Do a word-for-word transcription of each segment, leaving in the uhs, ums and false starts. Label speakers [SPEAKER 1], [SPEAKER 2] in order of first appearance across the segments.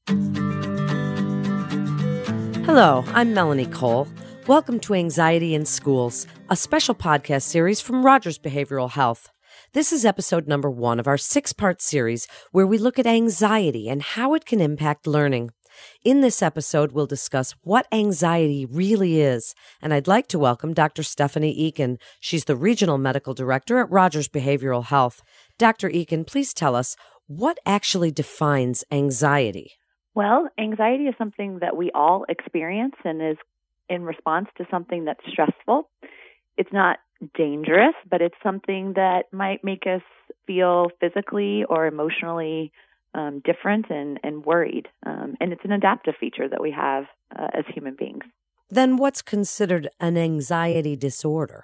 [SPEAKER 1] Hello, I'm Melanie Cole. Welcome to Anxiety in Schools, a special podcast series from Rogers Behavioral Health. This is episode number one of our six-part series where we look at anxiety and how it can impact learning. In this episode, we'll discuss what anxiety really is, and I'd like to welcome Doctor Stephanie Eakin. She's the Regional Medical Director at Rogers Behavioral Health. Doctor Eakin, please tell us, what actually defines anxiety?
[SPEAKER 2] Well, anxiety is something that we all experience and is in response to something that's stressful. It's not dangerous, but it's something that might make us feel physically or emotionally um, different and, and worried. Um, and it's an adaptive feature that we have uh, as human beings.
[SPEAKER 1] Then what's considered an anxiety disorder?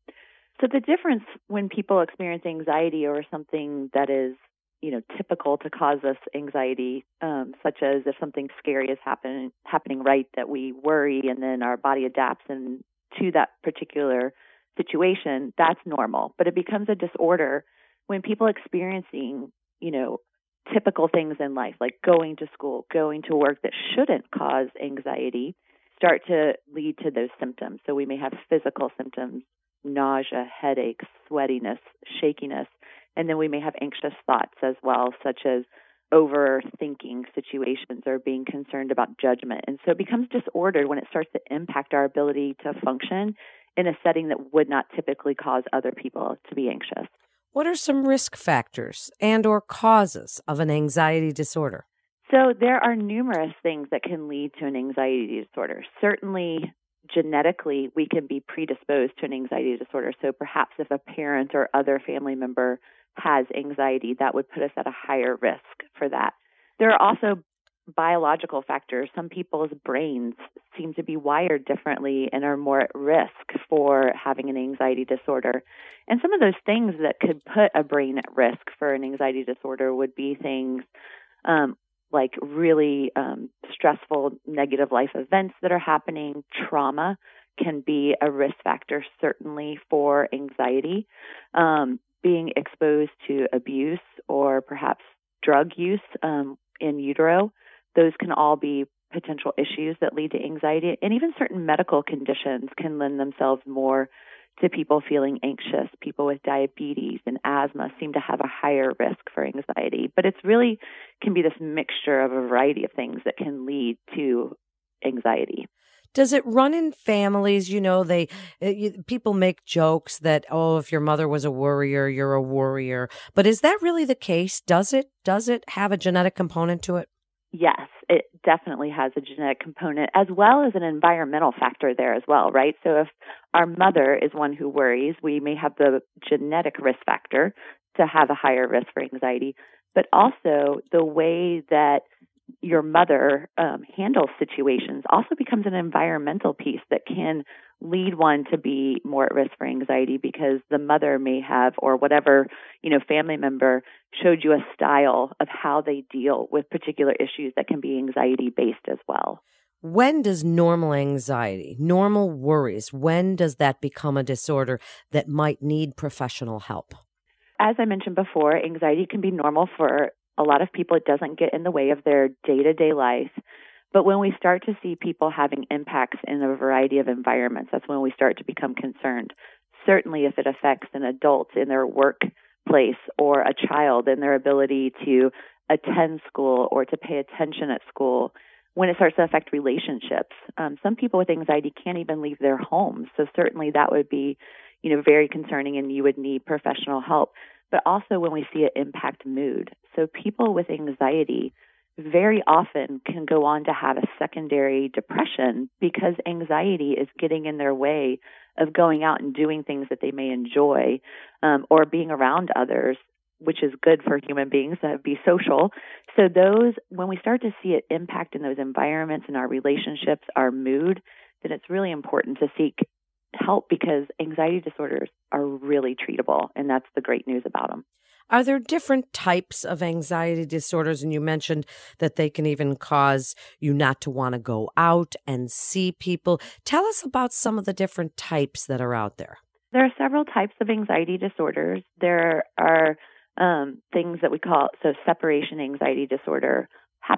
[SPEAKER 2] So the difference when people experience anxiety or something that is you know, typical to cause us anxiety, um, such as if something scary is happen, happening right, that we worry and then our body adapts and to that particular situation, that's normal. But it becomes a disorder when people experiencing, you know, typical things in life, like going to school, going to work that shouldn't cause anxiety, start to lead to those symptoms. So we may have physical symptoms, nausea, headaches, sweatiness, shakiness. And then we may have anxious thoughts as well, such as overthinking situations or being concerned about judgment. And so it becomes disordered when it starts to impact our ability to function in a setting that would not typically cause other people to be anxious.
[SPEAKER 1] What are some risk factors and or causes of an anxiety disorder?
[SPEAKER 2] So there are numerous things that can lead to an anxiety disorder. Certainly, genetically, we can be predisposed to an anxiety disorder. So perhaps if a parent or other family member has anxiety, that would put us at a higher risk for that. There are also biological factors. Some people's brains seem to be wired differently and are more at risk for having an anxiety disorder. And some of those things that could put a brain at risk for an anxiety disorder would be things um, like really um, stressful negative life events that are happening. Trauma can be a risk factor, certainly, for anxiety. Um, being exposed to abuse or perhaps drug use um, in utero, those can all be potential issues that lead to anxiety. And even certain medical conditions can lend themselves more to people feeling anxious. People with diabetes and asthma seem to have a higher risk for anxiety. But it's really can be this mixture of a variety of things that can lead to anxiety.
[SPEAKER 1] Does it run in families? You know, they you, people make jokes that, oh, if your mother was a worrier, you're a worrier. But is that really the case? Does it does it have a genetic component to it?
[SPEAKER 2] Yes, it definitely has a genetic component as well as an environmental factor there as well, right? So if our mother is one who worries, we may have the genetic risk factor to have a higher risk for anxiety, but also the way that your mother um, handles situations also becomes an environmental piece that can lead one to be more at risk for anxiety because the mother may have, or whatever, you know, family member showed you a style of how they deal with particular issues that can be anxiety-based as well.
[SPEAKER 1] When does normal anxiety, normal worries, when does that become a disorder that might need professional help?
[SPEAKER 2] As I mentioned before, anxiety can be normal for a lot of people. It doesn't get in the way of their day-to-day life. But when we start to see people having impacts in a variety of environments, that's when we start to become concerned. Certainly if it affects an adult in their workplace or a child in their ability to attend school or to pay attention at school, when it starts to affect relationships. Um, some people with anxiety can't even leave their homes. So certainly that would be, you know, very concerning and you would need professional help. But also when we see it impact mood. So people with anxiety very often can go on to have a secondary depression because anxiety is getting in their way of going out and doing things that they may enjoy um, or being around others, which is good for human beings to be social. So those, when we start to see it impact in those environments, in our relationships, our mood, then it's really important to seek help because anxiety disorders are really treatable, and that's the great news about them.
[SPEAKER 1] Are there different types of anxiety disorders? And you mentioned that they can even cause you not to want to go out and see people. Tell us about some of the different types that are out there.
[SPEAKER 2] There are several types of anxiety disorders. There are um, things that we call, so separation anxiety disorder happens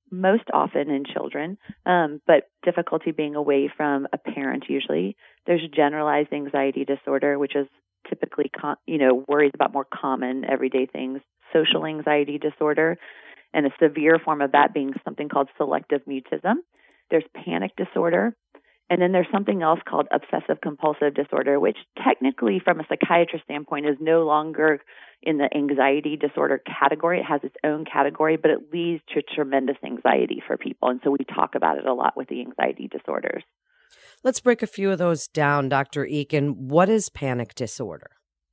[SPEAKER 2] most often in children, um, but difficulty being away from a parent usually. There's generalized anxiety disorder, which is typically, com- you know, worries about more common everyday things. Social anxiety disorder, and a severe form of that being something called selective mutism. There's panic disorder. And then there's something else called obsessive compulsive disorder, which technically from a psychiatrist standpoint is no longer in the anxiety disorder category. It has its own category, but it leads to tremendous anxiety for people. And so we talk about it a lot with the anxiety disorders.
[SPEAKER 1] Let's break a few of those down, Doctor Eakin. What is panic disorder?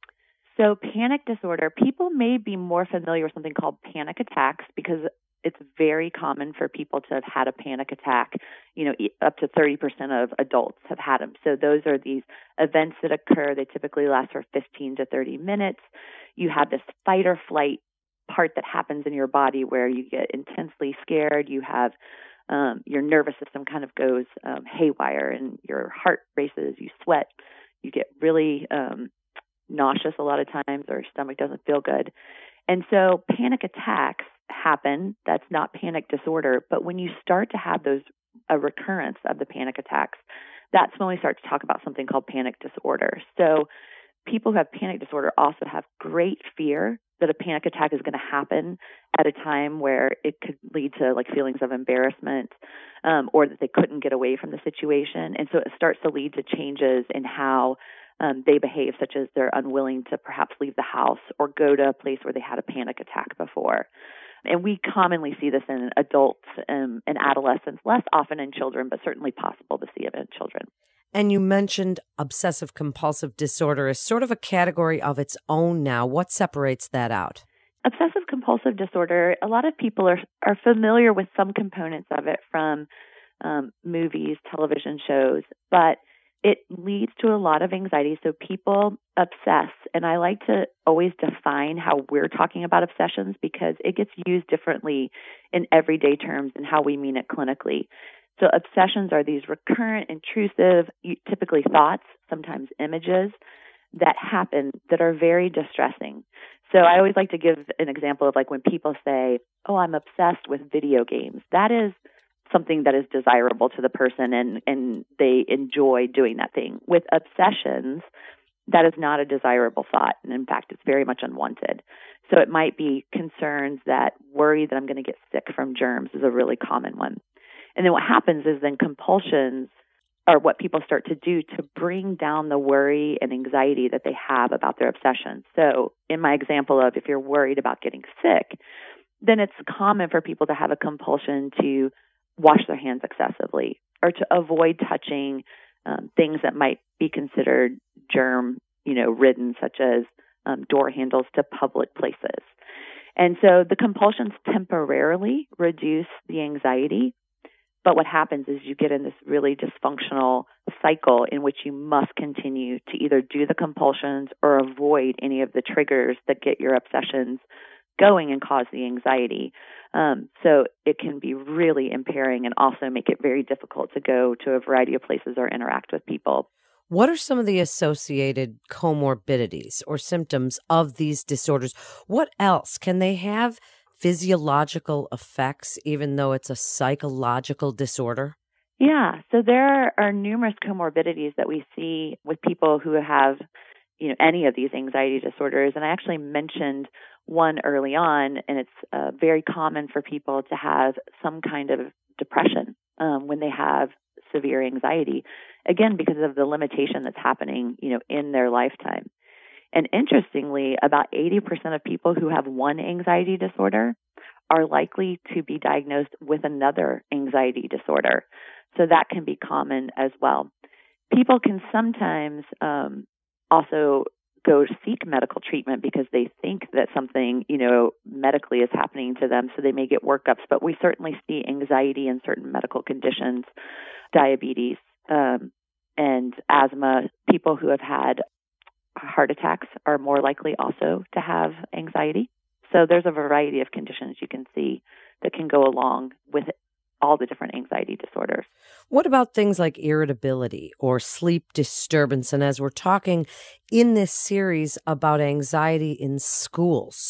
[SPEAKER 2] So panic disorder, people may be more familiar with something called panic attacks because it's very common for people to have had a panic attack. You know, up to thirty percent of adults have had them. So those are these events that occur. They typically last for fifteen to thirty minutes. You have this fight or flight part that happens in your body where you get intensely scared. You have um, your nervous system kind of goes um, haywire and your heart races, you sweat, you get really um, nauseous a lot of times, or your stomach doesn't feel good. And so panic attacks happen. That's not panic disorder. But when you start to have those, a recurrence of the panic attacks, that's when we start to talk about something called panic disorder. So people who have panic disorder also have great fear that a panic attack is going to happen at a time where it could lead to like feelings of embarrassment, um, or that they couldn't get away from the situation. And so it starts to lead to changes in how um, they behave, such as they're unwilling to perhaps leave the house or go to a place where they had a panic attack before. And we commonly see this in adults um, and adolescents, less often in children, but certainly possible to see it in children.
[SPEAKER 1] And you mentioned obsessive compulsive disorder as sort of a category of its own now. What separates that out?
[SPEAKER 2] Obsessive compulsive disorder, a lot of people are, are familiar with some components of it from um, movies, television shows, but it leads to a lot of anxiety. So people obsess, and I like to always define how we're talking about obsessions because it gets used differently in everyday terms and how we mean it clinically. So obsessions are these recurrent, intrusive, typically thoughts, sometimes images, that happen that are very distressing. So I always like to give an example of like when people say, oh, I'm obsessed with video games. That is something that is desirable to the person and, and they enjoy doing that thing. With obsessions, that is not a desirable thought. And in fact, it's very much unwanted. So it might be concerns that worry that I'm going to get sick from germs is a really common one. And then what happens is then compulsions are what people start to do to bring down the worry and anxiety that they have about their obsessions. So in my example of if you're worried about getting sick, then it's common for people to have a compulsion to wash their hands excessively or to avoid touching um, things that might be considered germ, you know, ridden, such as um, door handles to public places. And so the compulsions temporarily reduce the anxiety. But what happens is you get in this really dysfunctional cycle in which you must continue to either do the compulsions or avoid any of the triggers that get your obsessions going and cause the anxiety. Um, so it can be really impairing and also make it very difficult to go to a variety of places or interact with people.
[SPEAKER 1] What are some of the associated comorbidities or symptoms of these disorders? What else? Can they have physiological effects, even though it's a psychological disorder?
[SPEAKER 2] Yeah, so there are numerous comorbidities that we see with people who have, you know, any of these anxiety disorders. And I actually mentioned one early on, and it's uh, very common for people to have some kind of depression um, when they have severe anxiety, again, because of the limitation that's happening, you know, in their lifetime. And interestingly, about eighty percent of people who have one anxiety disorder are likely to be diagnosed with another anxiety disorder. So that can be common as well. People can sometimes um, also go seek medical treatment because they think that something, you know, medically is happening to them. So they may get workups, but we certainly see anxiety in certain medical conditions, diabetes um, and asthma. People who have had heart attacks are more likely also to have anxiety. So there's a variety of conditions you can see that can go along with all the different anxiety disorders.
[SPEAKER 1] What about things like irritability or sleep disturbance? And as we're talking in this series about anxiety in schools,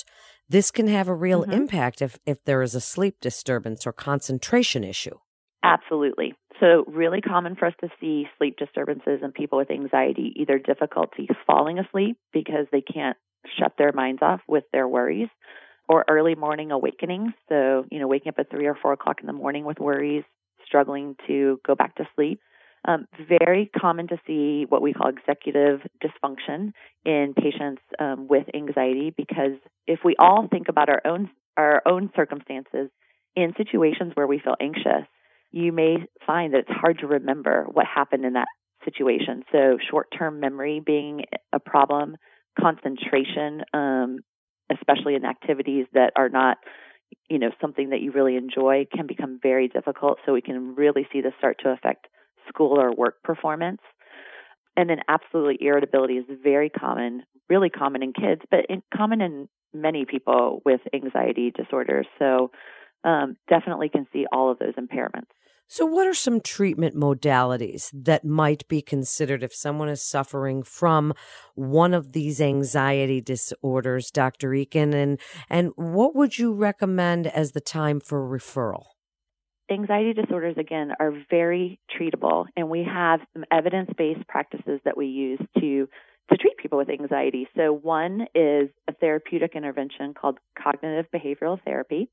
[SPEAKER 1] This can have a real
[SPEAKER 2] Mm-hmm.
[SPEAKER 1] impact if, if there is a sleep disturbance or concentration issue.
[SPEAKER 2] Absolutely. So really common for us to see sleep disturbances in people with anxiety, either difficulty falling asleep because they can't shut their minds off with their worries, or early morning awakenings. So, you know, waking up at three or four o'clock in the morning with worries, struggling to go back to sleep. Um, very common to see what we call executive dysfunction in patients um, with anxiety, because if we all think about our own our own circumstances in situations where we feel anxious, you may find that it's hard to remember what happened in that situation. So short-term memory being a problem, concentration, um, especially in activities that are not, you know, something that you really enjoy, can become very difficult. So we can really see this start to affect school or work performance. And then absolutely irritability is very common, really common in kids, but in, common in many people with anxiety disorders. So um, definitely can see all of those impairments.
[SPEAKER 1] So what are some treatment modalities that might be considered if someone is suffering from one of these anxiety disorders, Doctor Eakin? And, and what would you recommend as the time for referral?
[SPEAKER 2] Anxiety disorders, again, are very treatable, and we have some evidence-based practices that we use to to treat people with anxiety. So one is a therapeutic intervention called cognitive behavioral therapy,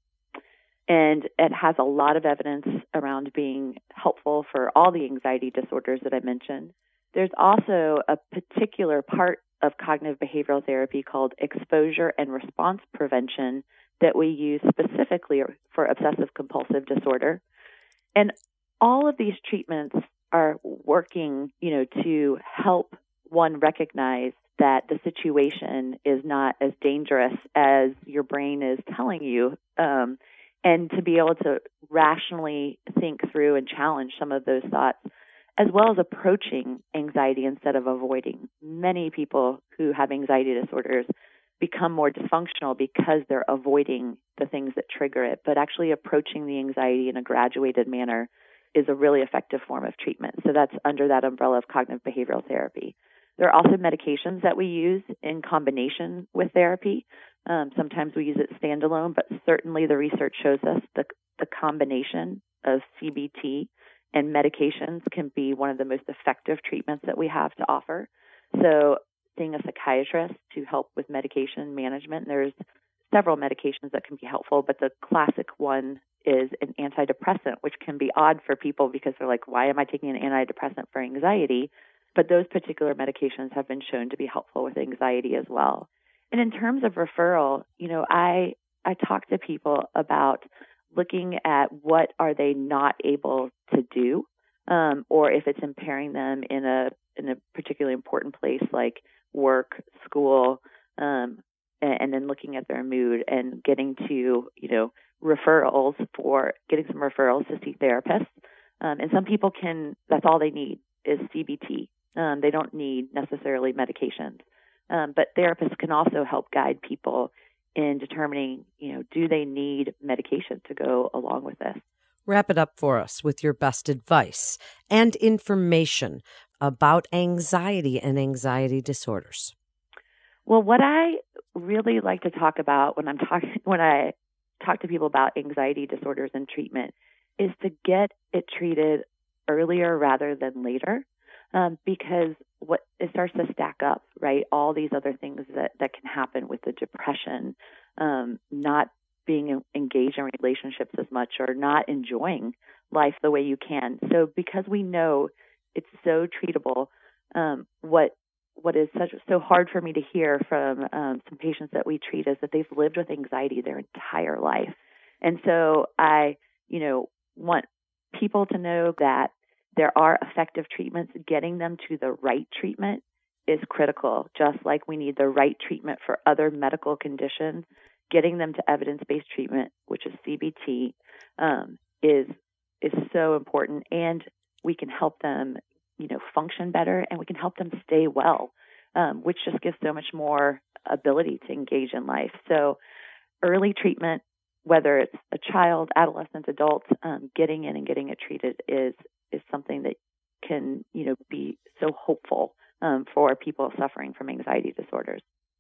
[SPEAKER 2] and it has a lot of evidence around being helpful for all the anxiety disorders that I mentioned. There's also a particular part of cognitive behavioral therapy called exposure and response prevention that we use specifically for obsessive compulsive disorder. And all of these treatments are working, you know, to help one recognize that the situation is not as dangerous as your brain is telling you, um, and to be able to rationally think through and challenge some of those thoughts, as well as approaching anxiety instead of avoiding. Many people who have anxiety disorders become more dysfunctional because they're avoiding the things that trigger it, but actually approaching the anxiety in a graduated manner is a really effective form of treatment. So that's under that umbrella of cognitive behavioral therapy. There are also medications that we use in combination with therapy. Um, sometimes we use it standalone, but certainly the research shows us the, the combination of C B T and medications can be one of the most effective treatments that we have to offer. So seeing a psychiatrist to help with medication management, there's several medications that can be helpful, but the classic one is an antidepressant, which can be odd for people because they're like, why am I taking an antidepressant for anxiety? But those particular medications have been shown to be helpful with anxiety as well. And in terms of referral, you know, I I talk to people about looking at what are they not able to do, um, or if it's impairing them in a in a particularly important place like work, school, um, and, and then looking at their mood and getting to, you know, referrals for getting some referrals to see therapists. Um, and some people can, that's all they need is C B T. Um, they don't need necessarily medications. Um, but therapists can also help guide people in determining, you know, do they need medication to go along with this?
[SPEAKER 1] Wrap it up for us with your best advice and information about anxiety and anxiety disorders.
[SPEAKER 2] Well, what I really like to talk about when I'm talking, when I talk to people about anxiety disorders and treatment is to get it treated earlier rather than later. Um, because what it starts to stack up, right? All these other things that, that can happen with the depression, um, not being engaged in relationships as much or not enjoying life the way you can. So because we know it's so treatable, um, what what is such so hard for me to hear from um, some patients that we treat is that they've lived with anxiety their entire life. And so I, you know, want people to know that there are effective treatments. Getting them to the right treatment is critical, just like we need the right treatment for other medical conditions. Getting them to evidence-based treatment, which is C B T, um, is is so important, and we can help them, you know, function better, and we can help them stay well, um, which just gives so much more ability to engage in life. So, early treatment, whether it's a child, adolescent, adult, um, getting in and getting it treated is is something that can, you know, be so hopeful um, for people suffering from anxiety disorders.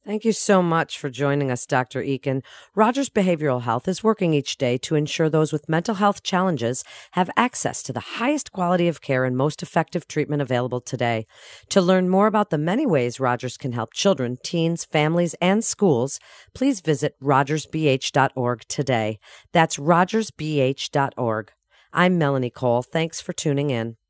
[SPEAKER 1] Thank you so much for joining us, Doctor Eakin. Rogers Behavioral Health is working each day to ensure those with mental health challenges have access to the highest quality of care and most effective treatment available today. To learn more about the many ways Rogers can help children, teens, families, and schools, please visit rogers b h dot org today. That's rogers b h dot org. I'm Melanie Cole. Thanks for tuning in.